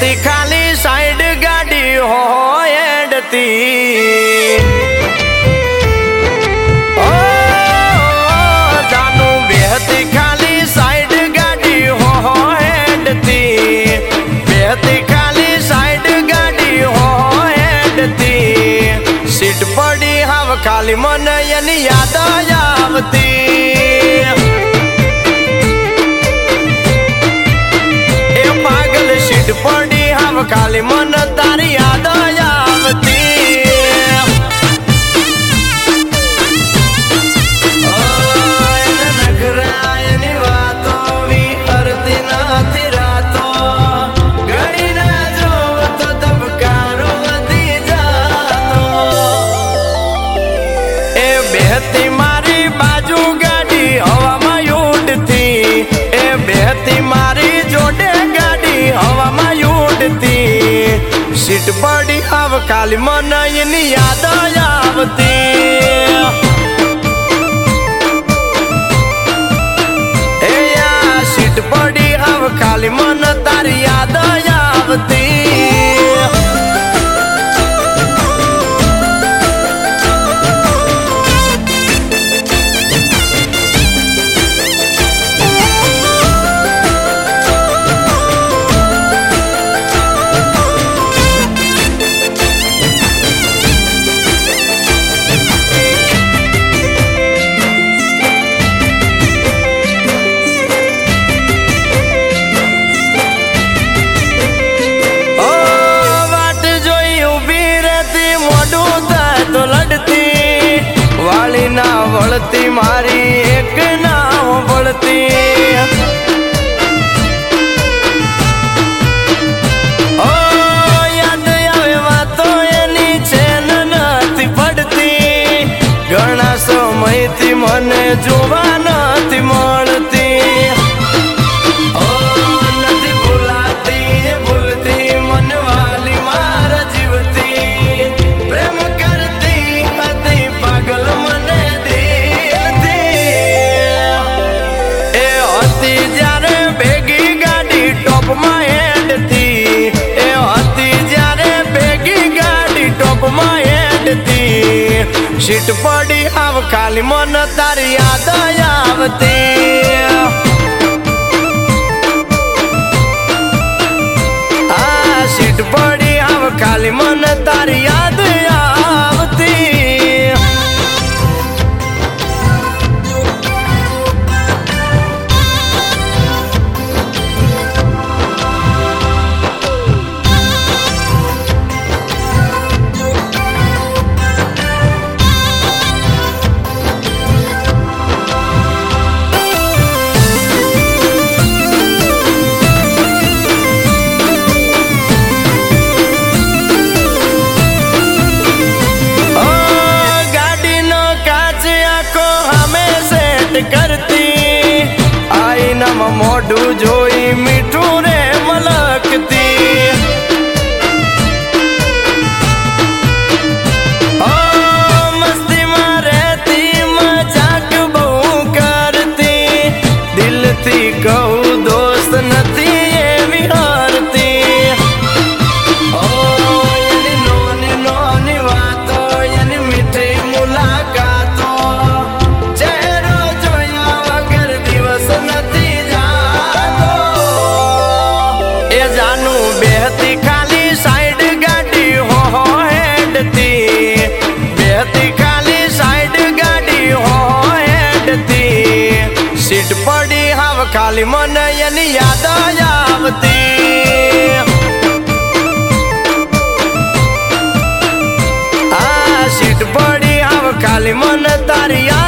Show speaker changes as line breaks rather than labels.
बेहती खाली साइड गाड़ी हो एडती ओ जानू बेहती खाली साइड गाड़ी हो एडती बेहती खाली साइड गाड़ी हो एडती सीट पड़ी हव खाली मन यानी याद आवती सीट पड़ी हम खाली मन तारी याद आवती नखरायनी वातो भी करती नाथी रातो घड़ी ना जो तो दबकारो वधी जातो ए बेहती मारी बाजू गाड़ी हवा में उड़ती ए बेहती मारी जोड़े हवा में उड़ती सीट पड़ी अब खाली मन याद आवती सीट पड़ी अब खाली मन तारी याद आवती वाली ना वळती मारी एक ना वळती ओ याद आवे वातो एनी चैन नथी पड़ती घणा समयथी मने जोवा नथी मळती ओ नथी भूलाती भूलती मन वाली मार जीवती प्रेम करती अति पागल मने दिलती ए हती जारे भेगी गाड़ी टॉप में हेडती ए हती जारे भेगी गाड़ी टॉप में हेडती सीट पड़ी अब खाली मन तारी याद आवती सीट पड़ी अब खाली मन तारी याद आवती करती आई नम मोडू जोई मीठू रे मलकती ओ मस्ती में रहती मजाक बहु करती दिल थी कहू दोस्त नथी ये विहारती ओ यानी नोनी नोनी वातो यानी मीठी मुलाकातो जानू बेहती खाली साइड गाड़ी हो हेडती बेहती खाली साइड गाड़ी हो हेडती सीट पड़ी हम खाली मन यानी याद आवती सीट पड़ी हम खाली मन तारी